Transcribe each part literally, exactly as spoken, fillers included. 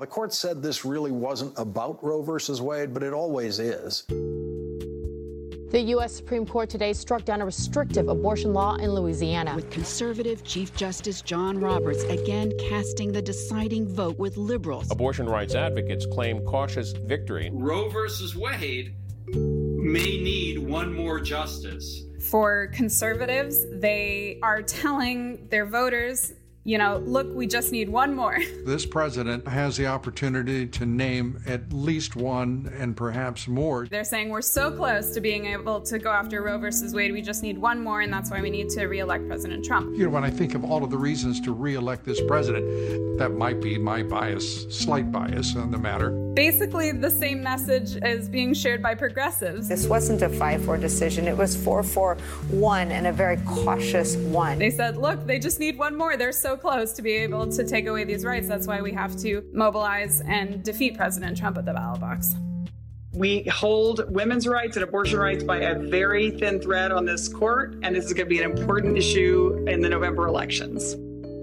The court said this really wasn't about Roe versus Wade, but it always is. The U S Supreme Court today struck down a restrictive abortion law in Louisiana. With conservative Chief Justice John Roberts again casting the deciding vote with liberals. Abortion rights advocates claim cautious victory. Roe versus Wade may need one more justice. For conservatives, they are telling their voters, you know, look, we just need one more. This president has the opportunity to name at least one and perhaps more. They're saying we're so close to being able to go after Roe versus Wade, we just need one more, and that's why we need to reelect President Trump. You know, when I think of all of the reasons to reelect this president, that might be my bias, slight bias on the matter. Basically, the same message is being shared by progressives. This wasn't a five four decision. It was four four one, and a very cautious one. They said, look, they just need one more. They're so close to be able to take away these rights. That's why we have to mobilize and defeat President Trump at the ballot box. We hold women's rights and abortion rights by a very thin thread on this court, and this is going to be an important issue in the November elections.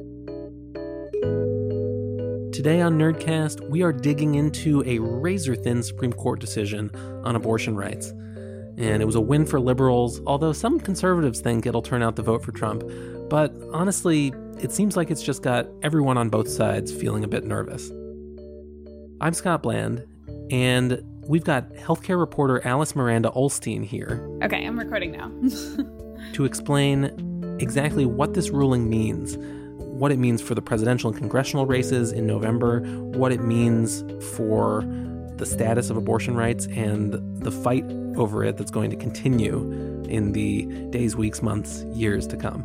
Today on Nerdcast, we are digging into a razor-thin Supreme Court decision on abortion rights. And it was a win for liberals, although some conservatives think it'll turn out the vote for Trump. But honestly, it seems like it's just got everyone on both sides feeling a bit nervous. I'm Scott Bland, and we've got healthcare reporter Alice Miranda Olstein here. Okay, I'm recording now. to explain exactly what this ruling means, what it means for the presidential and congressional races in November, what it means for the status of abortion rights and the fight over it that's going to continue in the days, weeks, months, years to come.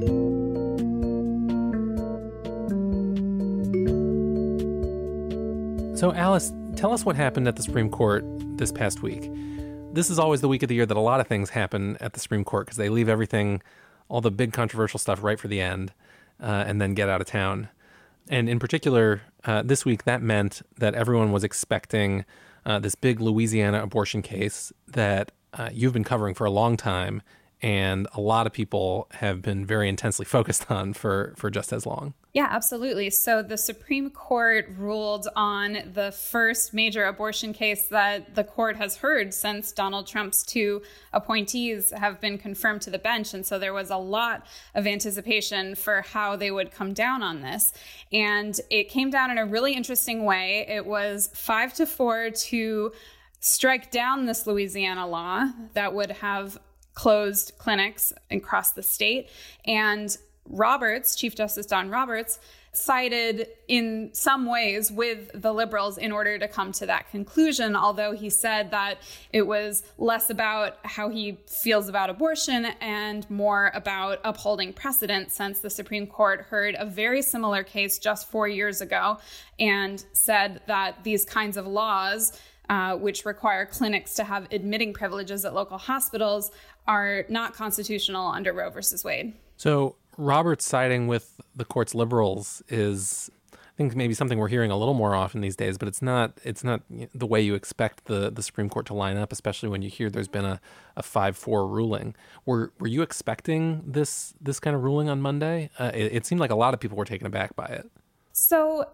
So, Alice, tell us what happened at the Supreme Court this past week. This is always the week of the year that a lot of things happen at the Supreme Court because they leave everything, all the big controversial stuff right for the end, uh, and then get out of town. And in particular, uh, this week, that meant that everyone was expecting uh, this big Louisiana abortion case that uh, you've been covering for a long time, and a lot of people have been very intensely focused on for, for just as long. Yeah, absolutely. So the Supreme Court ruled on the first major abortion case that the court has heard since Donald Trump's two appointees have been confirmed to the bench. And so there was a lot of anticipation for how they would come down on this. And it came down in a really interesting way. It was five to four to strike down this Louisiana law that would have closed clinics across the state. And Roberts, Chief Justice John Roberts, sided in some ways with the liberals in order to come to that conclusion, although he said that it was less about how he feels about abortion and more about upholding precedent, since the Supreme Court heard a very similar case just four years ago and said that these kinds of laws, uh, which require clinics to have admitting privileges at local hospitals, are not constitutional under Roe versus Wade. So Roberts siding with the court's liberals is, I think, maybe something we're hearing a little more often these days, but it's not it's not the way you expect the, the Supreme Court to line up, especially when you hear there's been a, a five four ruling. Were were you expecting this this kind of ruling on Monday? Uh, it, it seemed like a lot of people were taken aback by it. So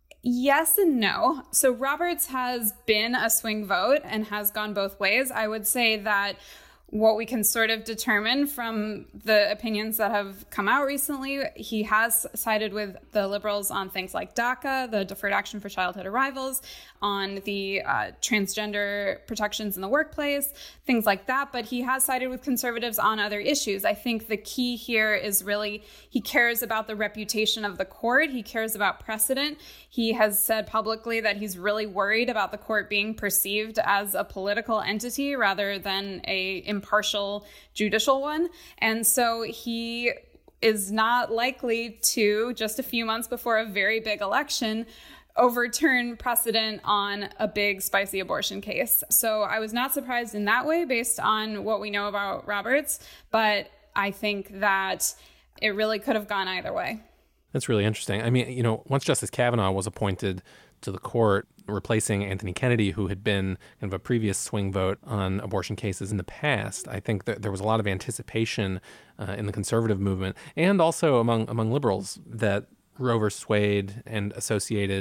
yes and no. So Roberts has been a swing vote and has gone both ways. I would say that what we can sort of determine from the opinions that have come out recently, he has sided with the liberals on things like DACA, the Deferred Action for Childhood Arrivals, on the uh, transgender protections in the workplace, things like that. But he has sided with conservatives on other issues. I think the key here is really he cares about the reputation of the court. He cares about precedent. He has said publicly that he's really worried about the court being perceived as a political entity rather than a impartial judicial one. And so he is not likely to, just a few months before a very big election, overturn precedent on a big, spicy abortion case. So I was not surprised in that way based on what we know about Roberts, but I think that it really could have gone either way. That's really interesting. I mean, you know, once Justice Kavanaugh was appointed to the court, replacing Anthony Kennedy, who had been kind of a previous swing vote on abortion cases in the past, I think that there was a lot of anticipation uh, in the conservative movement and also among among liberals that Roe versus Wade and associated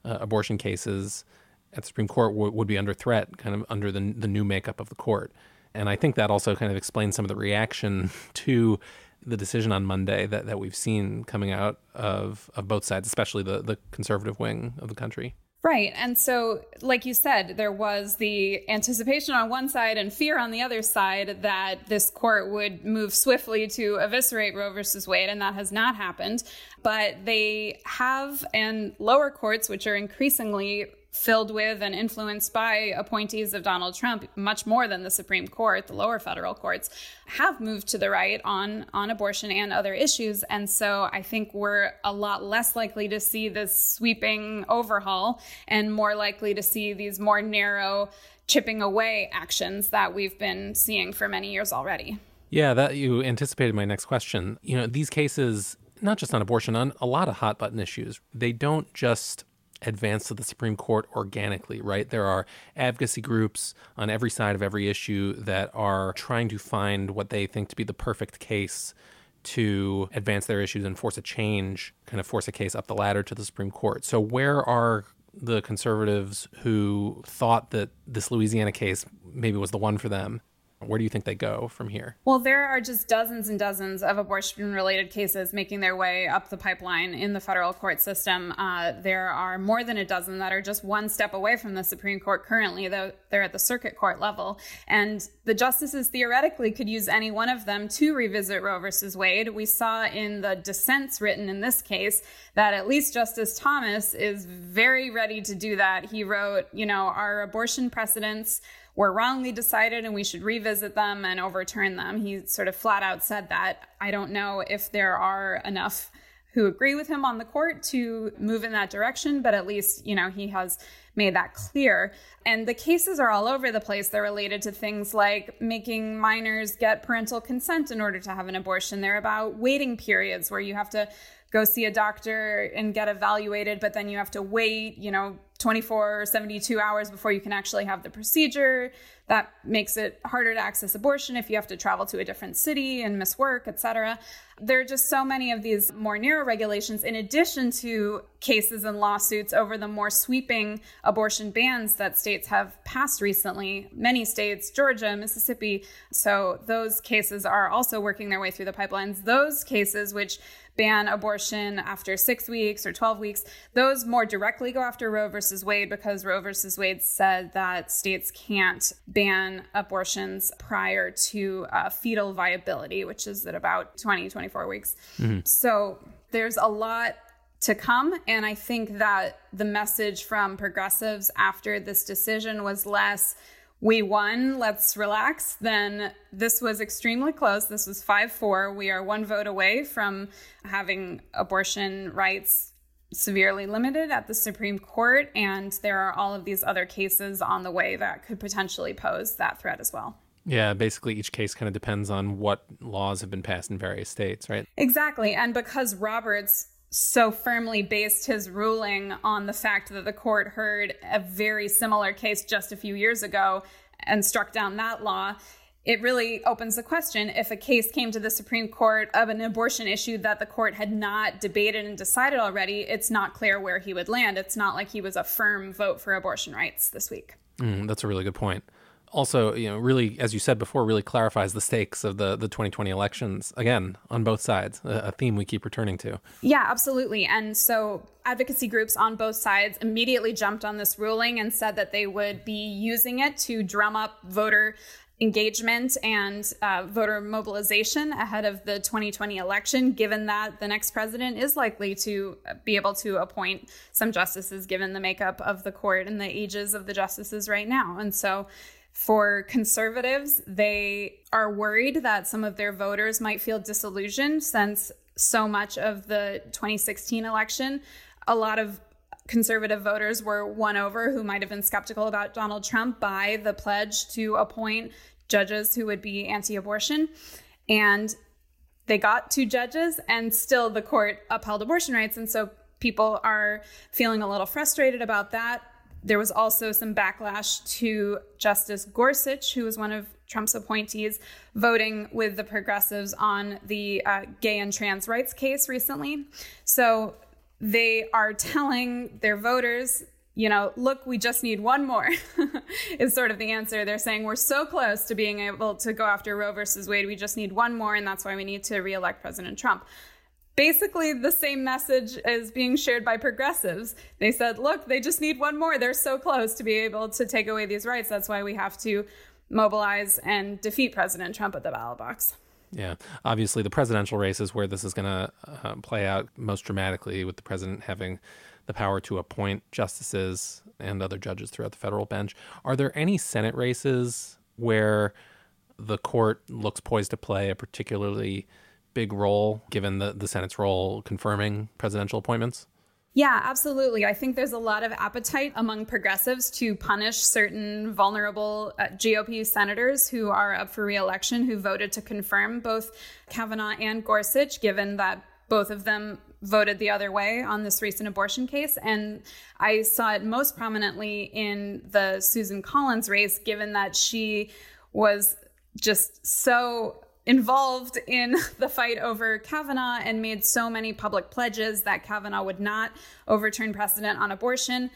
uh, abortion cases at the Supreme Court w- would be under threat, kind of under the the new makeup of the court. And I think that also kind of explains some of the reaction to the decision on Monday that, that we've seen coming out of, of both sides, especially the, the conservative wing of the country. Right. And so, like you said, there was the anticipation on one side and fear on the other side that this court would move swiftly to eviscerate Roe versus Wade, and that has not happened. But they have, and lower courts, which are increasingly filled with and influenced by appointees of Donald Trump, much more than the Supreme Court, the lower federal courts, have moved to the right on, on abortion and other issues. And so I think we're a lot less likely to see this sweeping overhaul and more likely to see these more narrow chipping away actions that we've been seeing for many years already. Yeah, that you anticipated my next question. You know, these cases, not just on abortion, on a lot of hot button issues, they don't just advance to the Supreme Court organically, right? There are advocacy groups on every side of every issue that are trying to find what they think to be the perfect case to advance their issues and force a change, kind of force a case up the ladder to the Supreme Court. So where are the conservatives who thought that this Louisiana case maybe was the one for them? Where do you think they go from here? Well, there are just dozens and dozens of abortion-related cases making their way up the pipeline in the federal court system. Uh, there are more than a dozen that are just one step away from the Supreme Court currently, though they're at the circuit court level. And the justices theoretically could use any one of them to revisit Roe versus Wade. We saw in the dissents written in this case that at least Justice Thomas is very ready to do that. He wrote, you know, our abortion precedents were wrongly decided and we should revisit them and overturn them. He sort of flat out said that. I don't know if there are enough who agree with him on the court to move in that direction, but at least, you know, he has made that clear. And the cases are all over the place. They're related to things like making minors get parental consent in order to have an abortion. They're about waiting periods where you have to go see a doctor and get evaluated, but then you have to wait, you know, twenty-four or seventy-two hours before you can actually have the procedure. That makes it harder to access abortion if you have to travel to a different city and miss work, et cetera. There are just so many of these more narrow regulations, in addition to cases and lawsuits over the more sweeping abortion bans that states have passed recently. Many states, Georgia, Mississippi. So those cases are also working their way through the pipelines. Those cases which ban abortion after six weeks or twelve weeks, those more directly go after Roe versus Wade because Roe versus Wade said that states can't ban abortions prior to uh, fetal viability, which is at about twenty, twenty-four weeks. Mm-hmm. So there's a lot to come. And I think that the message from progressives after this decision was less, we won, let's relax, then this was extremely close. This was five four. We are one vote away from having abortion rights severely limited at the Supreme Court. And there are all of these other cases on the way that could potentially pose that threat as well. Yeah, basically each case kind of depends on what laws have been passed in various states, right? Exactly. And because Roberts so firmly based his ruling on the fact that the court heard a very similar case just a few years ago and struck down that law, it really opens the question, if a case came to the Supreme Court of an abortion issue that the court had not debated and decided already, it's not clear where he would land. It's not like he was a firm vote for abortion rights this week. Mm, that's a really good point. Also, you know, really, as you said before, really clarifies the stakes of the, the twenty twenty elections, again, on both sides, a, a theme we keep returning to. Yeah, absolutely. And so advocacy groups on both sides immediately jumped on this ruling and said that they would be using it to drum up voter engagement and uh, voter mobilization ahead of the twenty twenty election, given that the next president is likely to be able to appoint some justices, given the makeup of the court and the ages of the justices right now. And so for conservatives, they are worried that some of their voters might feel disillusioned since so much of the twenty sixteen election, a lot of conservative voters were won over who might have been skeptical about Donald Trump by the pledge to appoint judges who would be anti-abortion. And they got two judges and still the court upheld abortion rights. And so people are feeling a little frustrated about that. There was also some backlash to Justice Gorsuch, who was one of Trump's appointees, voting with the progressives on the uh, gay and trans rights case recently. So they are telling their voters, you know, look, we just need one more is sort of the answer. They're saying we're so close to being able to go after Roe versus Wade. We just need one more. And that's why we need to reelect President Trump. Basically, the same message is being shared by progressives. They said, look, they just need one more. They're so close to be able to take away these rights. That's why we have to mobilize and defeat President Trump at the ballot box. Yeah, obviously the presidential race is where this is going to uh, play out most dramatically, with the president having the power to appoint justices and other judges throughout the federal bench. Are there any Senate races where the court looks poised to play a particularly big role, given the, the Senate's role confirming presidential appointments? Yeah, absolutely. I think there's a lot of appetite among progressives to punish certain vulnerable uh, G O P senators who are up for re-election, who voted to confirm both Kavanaugh and Gorsuch, given that both of them voted the other way on this recent abortion case. And I saw it most prominently in the Susan Collins race, given that she was just so involved in the fight over Kavanaugh and made so many public pledges that Kavanaugh would not overturn precedent on abortion.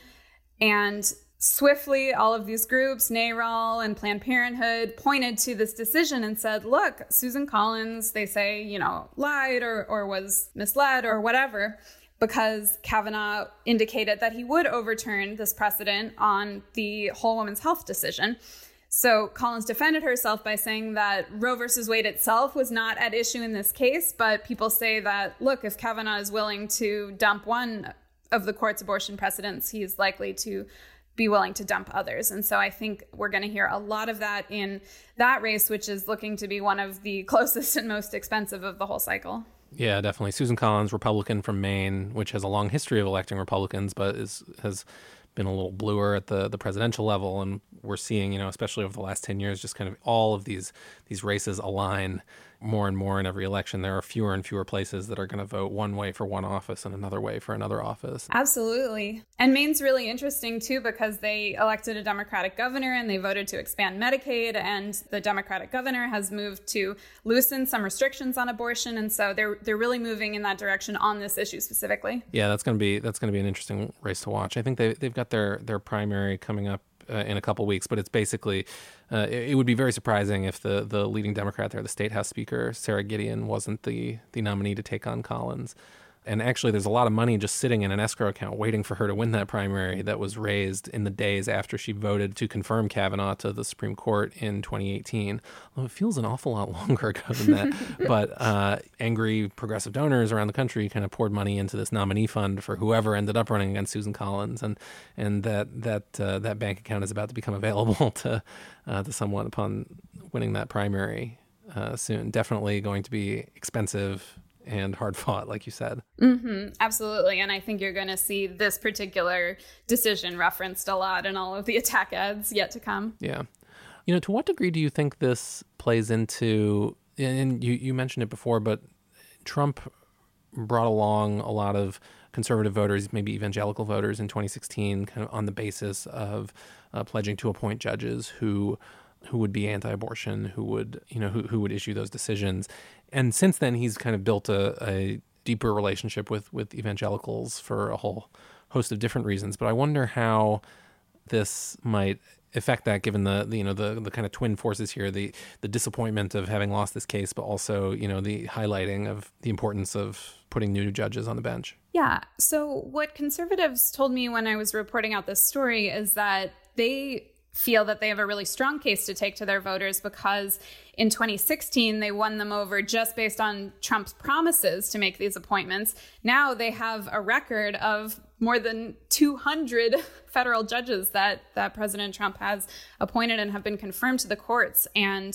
And swiftly, all of these groups, NARAL and Planned Parenthood, pointed to this decision and said, look, Susan Collins, they say, you know, lied or, or was misled or whatever, because Kavanaugh indicated that he would overturn this precedent on the whole woman's health decision. So Collins defended herself by saying that Roe versus Wade itself was not at issue in this case, but people say that, look, if Kavanaugh is willing to dump one of the court's abortion precedents, he's likely to be willing to dump others. And so I think we're going to hear a lot of that in that race, which is looking to be one of the closest and most expensive of the whole cycle. Yeah, definitely. Susan Collins, Republican from Maine, which has a long history of electing Republicans, but is has been a little bluer at the, the presidential level. And we're seeing, you know, especially over the last ten years, just kind of all of these these races align more and more in every election. There are fewer and fewer places that are going to vote one way for one office and another way for another office. Absolutely. And Maine's really interesting, too, because they elected a Democratic governor and they voted to expand Medicaid. And the Democratic governor has moved to loosen some restrictions on abortion. And so they're they're really moving in that direction on this issue specifically. Yeah, that's going to be that's going to be an interesting race to watch. I think they, they've got their, their primary coming up Uh, in a couple weeks, but it's basically, uh, it, it would be very surprising if the the leading Democrat there, the State House Speaker, Sarah Gideon, wasn't the the nominee to take on Collins. And actually, there's a lot of money just sitting in an escrow account waiting for her to win that primary that was raised in the days after she voted to confirm Kavanaugh to the Supreme Court in twenty eighteen. Although it feels an awful lot longer ago than that. But uh, angry progressive donors around the country kind of poured money into this nominee fund for whoever ended up running against Susan Collins. And and that that uh, that bank account is about to become available to, uh, to someone upon winning that primary uh, soon. Definitely going to be expensive and hard fought, like you said. Mm-hmm, absolutely. And I think you're going to see this particular decision referenced a lot in all of the attack ads yet to come. Yeah. You know, to what degree do you think this plays into, and you, you mentioned it before, but Trump brought along a lot of conservative voters, maybe evangelical voters in twenty sixteen, kind of on the basis of uh, pledging to appoint judges who who would be anti-abortion, who would, you know, who, who would issue those decisions. And since then, he's kind of built a, a deeper relationship with, with evangelicals for a whole host of different reasons. But I wonder how this might affect that, given the, the you know, the, the kind of twin forces here, the, the disappointment of having lost this case, but also, you know, the highlighting of the importance of putting new judges on the bench. Yeah. So what conservatives told me when I was reporting out this story is that they feel that they have a really strong case to take to their voters because in twenty sixteen, they won them over just based on Trump's promises to make these appointments. Now they have a record of more than two hundred federal judges that, that President Trump has appointed and have been confirmed to the courts. And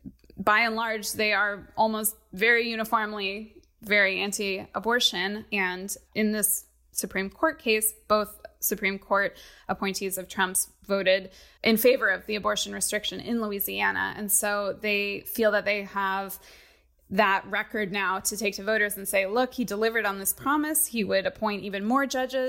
by and large, they are almost very uniformly very anti-abortion. And in this Supreme Court case, both Supreme Court appointees of Trump's voted in favor of the abortion restriction in Louisiana. And so they feel that they have that record now to take to voters and say, look, he delivered on this promise. He would appoint even more judges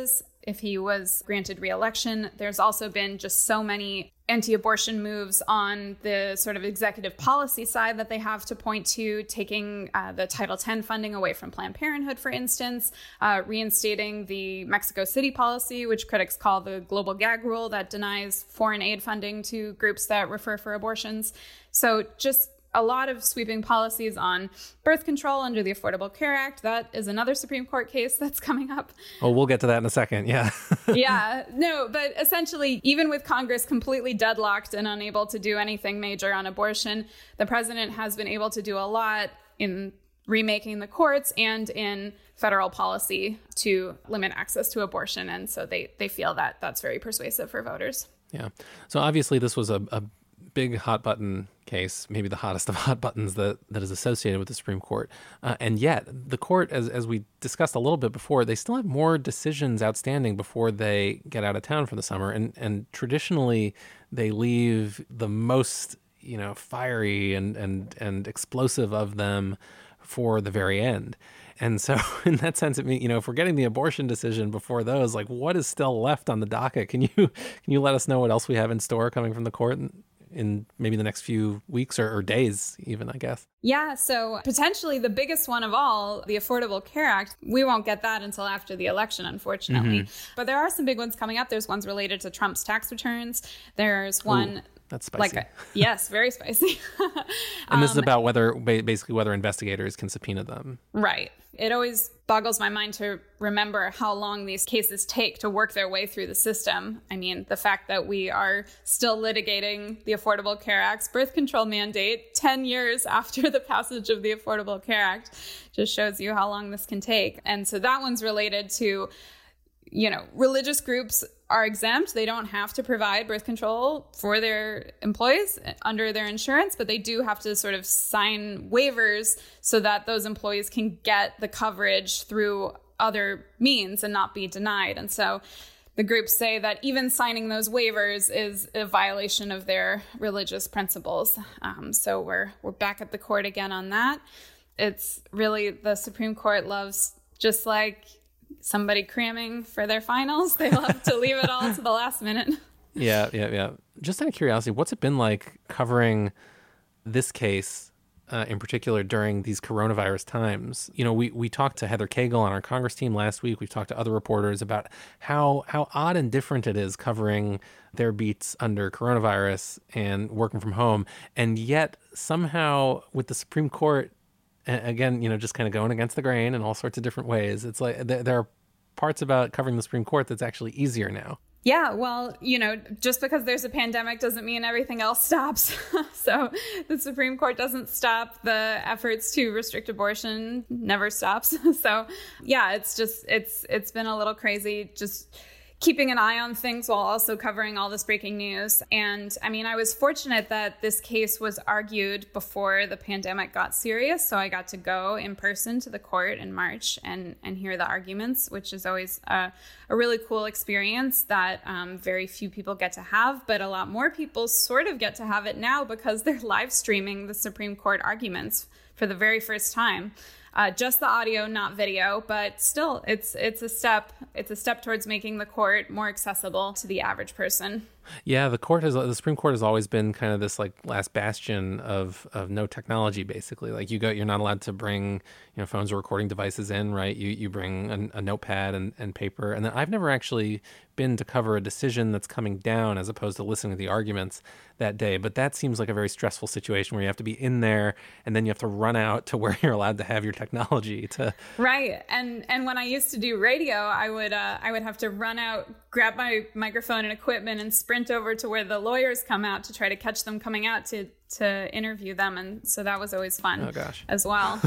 if he was granted re-election. There's also been just so many anti-abortion moves on the sort of executive policy side that they have to point to, taking uh, the Title ten funding away from Planned Parenthood, for instance, uh, reinstating the Mexico City policy, which critics call the global gag rule that denies foreign aid funding to groups that refer for abortions. So just a lot of sweeping policies on birth control under the Affordable Care Act. That is another Supreme Court case that's coming up. Oh, we'll get to that in a second. Yeah. Yeah, no, but essentially, even with Congress completely deadlocked and unable to do anything major on abortion, the president has been able to do a lot in remaking the courts and in federal policy to limit access to abortion. And so they, they feel that that's very persuasive for voters. Yeah. So obviously this was a, a big hot button case, maybe the hottest of hot buttons that, that is associated with the Supreme Court. Uh, and yet the court, as, as we discussed a little bit before, they still have more decisions outstanding before they get out of town for the summer. And, and traditionally they leave the most, you know, fiery and, and, and explosive of them for the very end. And so in that sense, it mean, you know, if we're getting the abortion decision before those, like what is still left on the docket? Can you, can you let us know what else we have in store coming from the court in, in maybe the next few weeks or, or days even, I guess? Yeah, so potentially the biggest one of all, the Affordable Care Act, we won't get that until after the election, unfortunately. Mm-hmm. But there are some big ones coming up. There's ones related to Trump's tax returns. There's one... Ooh. That's spicy. Like a, yes, very spicy. And this um, is about whether, basically, whether investigators can subpoena them. Right. It always boggles my mind to remember how long these cases take to work their way through the system. I mean, the fact that we are still litigating the Affordable Care Act's birth control mandate ten years after the passage of the Affordable Care Act just shows you how long this can take. And so that one's related to, you know, religious groups are exempt. They don't have to provide birth control for their employees under their insurance, but they do have to sort of sign waivers so that those employees can get the coverage through other means and not be denied. And so the groups say that even signing those waivers is a violation of their religious principles. Um, so we're we're back at the court again on that. It's really, the Supreme Court loves, just like somebody cramming for their finals, they love to leave it all to the last minute. Yeah, yeah, yeah. Just out of curiosity, what's it been like covering this case uh, in particular during these coronavirus times? You know, we, we talked to Heather Cagle on our Congress team last week. We've talked to other reporters about how how odd and different it is covering their beats under coronavirus and working from home. And yet somehow with the Supreme Court, again, you know, just kind of going against the grain in all sorts of different ways, it's like there, there are parts about covering the Supreme Court that's actually easier now. Yeah, well, you know, just because there's a pandemic doesn't mean everything else stops. So the Supreme Court doesn't stop. The efforts to restrict abortion never stops. So yeah, it's just, it's it's been a little crazy just keeping an eye on things while also covering all this breaking news. And I mean, I was fortunate that this case was argued before the pandemic got serious. So I got to go in person to the court in March and, and hear the arguments, which is always a, a really cool experience that um, very few people get to have. But a lot more people sort of get to have it now because they're live streaming the Supreme Court arguments for the very first time. Uh, just the audio, not video, but still, it's it's a step. It's a step towards making the court more accessible to the average person. Yeah, the court has the Supreme Court has always been kind of this like last bastion of of no technology, basically. Like you go, you're not allowed to bring, you know, phones or recording devices in, right? You you bring a, a notepad and, and paper. And then I've never actually been to cover a decision that's coming down as opposed to listening to the arguments that day. But that seems like a very stressful situation where you have to be in there and then you have to run out to where you're allowed to have your technology to. Right. And and when I used to do radio, I would uh, I would have to run out, grab my microphone and equipment and sprint over to where the lawyers come out to try to catch them coming out to to interview them. And so that was always fun. Oh, gosh. As well.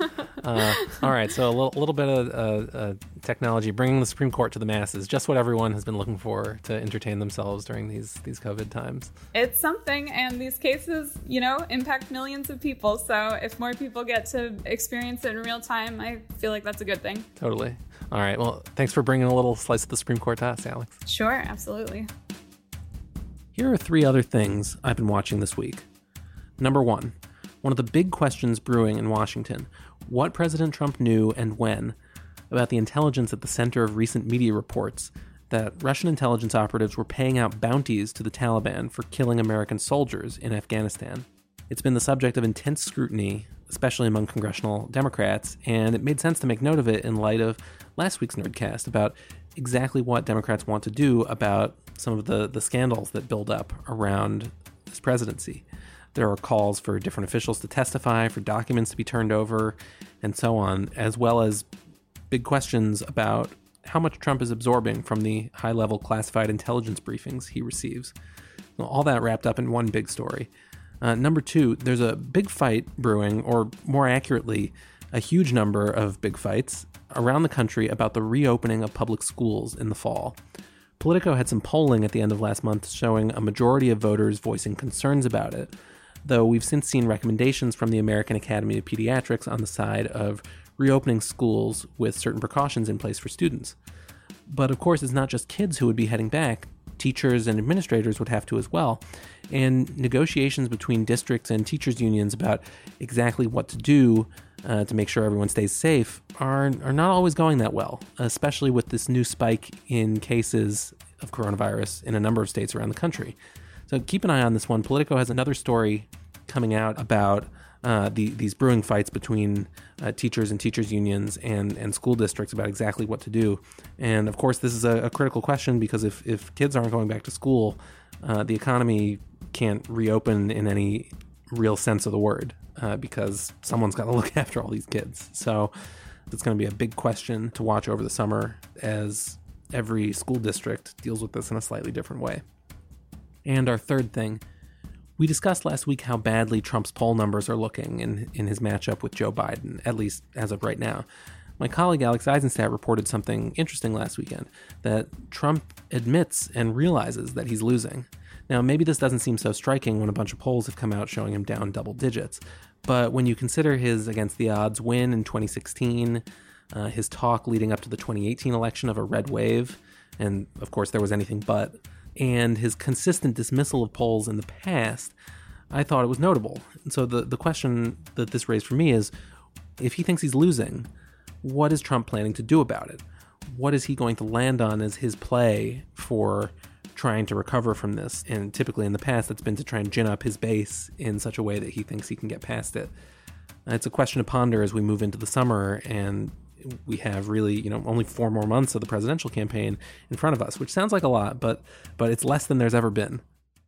uh, all right. So a little, little bit of uh, uh, technology, bringing the Supreme Court to the masses, just what everyone has been looking for to entertain themselves during these these COVID times. It's something. And these cases, you know, impact millions of people. So if more people get to experience it in real time, I feel like that's a good thing. Totally. All right. Well, thanks for bringing a little slice of the Supreme Court to us, Alex. Sure. Absolutely. Here are three other things I've been watching this week. Number one, one of the big questions brewing in Washington, what President Trump knew and when about the intelligence at the center of recent media reports that Russian intelligence operatives were paying out bounties to the Taliban for killing American soldiers in Afghanistan. It's been the subject of intense scrutiny, especially among congressional Democrats, and it made sense to make note of it in light of last week's Nerdcast about exactly what Democrats want to do about some of the, the scandals that build up around this presidency. There are calls for different officials to testify, for documents to be turned over, and so on, as well as big questions about how much Trump is absorbing from the high-level classified intelligence briefings he receives. All that wrapped up in one big story. Uh, number two, there's a big fight brewing, or more accurately, a huge number of big fights around the country about the reopening of public schools in the fall. Politico had some polling at the end of last month showing a majority of voters voicing concerns about it, though we've since seen recommendations from the American Academy of Pediatrics on the side of reopening schools with certain precautions in place for students. But of course, it's not just kids who would be heading back. Teachers and administrators would have to as well. And negotiations between districts and teachers' unions about exactly what to do uh, to make sure everyone stays safe are, are not always going that well, especially with this new spike in cases of coronavirus in a number of states around the country. So keep an eye on this one. Politico has another story coming out about uh, the, these brewing fights between uh, teachers and teachers' unions and, and school districts about exactly what to do. And of course, this is a, a critical question because if, if kids aren't going back to school, uh, the economy can't reopen in any real sense of the word uh, because someone's got to look after all these kids. So it's going to be a big question to watch over the summer as every school district deals with this in a slightly different way. And our third thing, we discussed last week how badly Trump's poll numbers are looking in, in his matchup with Joe Biden, at least as of right now. My colleague Alex Eisenstadt reported something interesting last weekend, that Trump admits and realizes that he's losing. Now, maybe this doesn't seem so striking when a bunch of polls have come out showing him down double digits, but when you consider his against the odds win in twenty sixteen, uh, his talk leading up to the twenty eighteen election of a red wave, and of course there was anything but, and his consistent dismissal of polls in the past, I thought it was notable. And so the, the question that this raised for me is, if he thinks he's losing, what is Trump planning to do about it? What is he going to land on as his play for trying to recover from this? And typically in the past, it's been to try and gin up his base in such a way that he thinks he can get past it. And it's a question to ponder as we move into the summer and we have really, you know, only four more months of the presidential campaign in front of us, which sounds like a lot, but but it's less than there's ever been.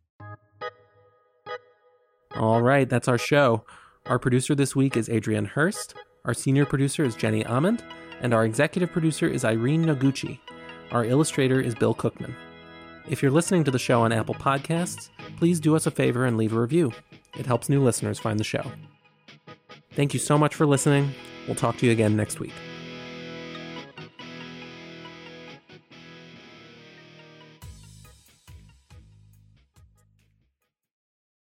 All right, that's our show. Our producer this week is Adrienne Hurst. Our senior producer is Jenny Amond, and our executive producer is Irene Noguchi. Our illustrator is Bill Cookman. If you're listening to the show on Apple Podcasts, please do us a favor and leave a review. It helps new listeners find the show. Thank you so much for listening. We'll talk to you again next week.